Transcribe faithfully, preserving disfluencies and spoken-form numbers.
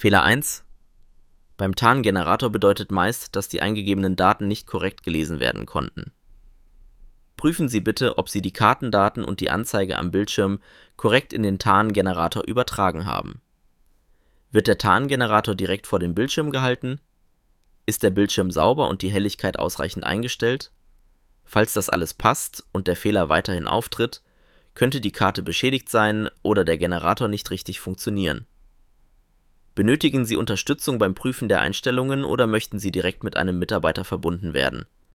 Fehler eins: Beim Tarngenerator bedeutet meist, dass die eingegebenen Daten nicht korrekt gelesen werden konnten. Prüfen Sie bitte, ob Sie die Kartendaten und die Anzeige am Bildschirm korrekt in den Tarngenerator übertragen haben. Wird der Tarngenerator direkt vor dem Bildschirm gehalten? Ist der Bildschirm sauber und die Helligkeit ausreichend eingestellt? Falls das alles passt und der Fehler weiterhin auftritt, könnte die Karte beschädigt sein oder der Generator nicht richtig funktionieren. Benötigen Sie Unterstützung beim Prüfen der Einstellungen oder möchten Sie direkt mit einem Mitarbeiter verbunden werden